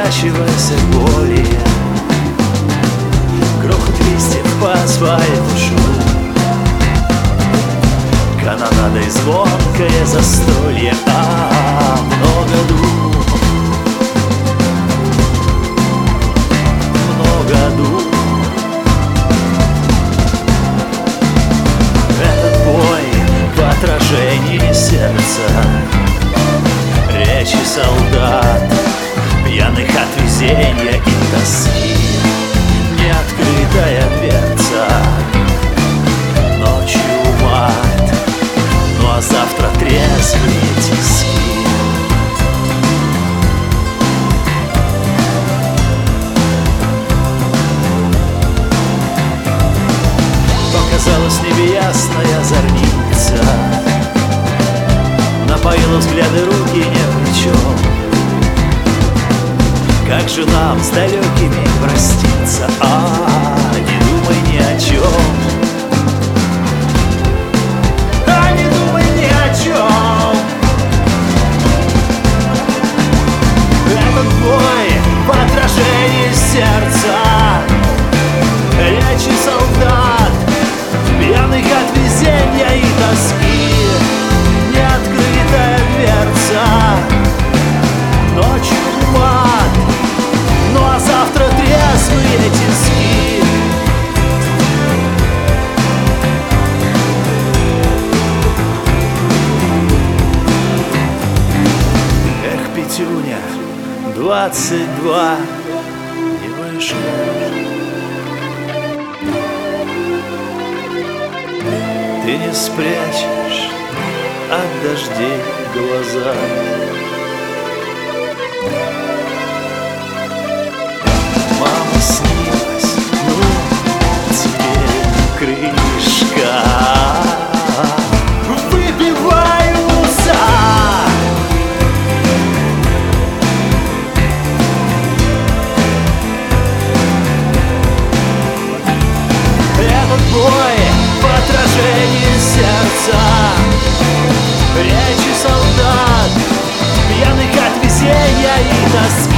покачиваясь от боли. Грохот листьев по асфальту, шум, канонада и звонкое застолье. Много дум, много дум. Этот бой в отражении сердца, речи солдат, пьяных от везения и тоски. Неоткрытая дверца, ночью мат, ну а завтра трезвые тиски. Показалась небеясная зорница, напоила взгляды руки ни при чем. Как же нам с далекими проститься? Не думай ни о чем. Не думай ни о чем. Этот бой в отражении сердца, речи солдат, пьяных от везения и тоски. Неоткрытая дверца, ночью мат, ну а завтра трезвые тиски. Эх, Петюня, 22 не вышло. Ты не спрячешь от дождей глаза. Мама снилась, ну теперь крышка. Выбиваются. Этот бой в отражении сердца, речи солдат, пьяных от везения и тоски.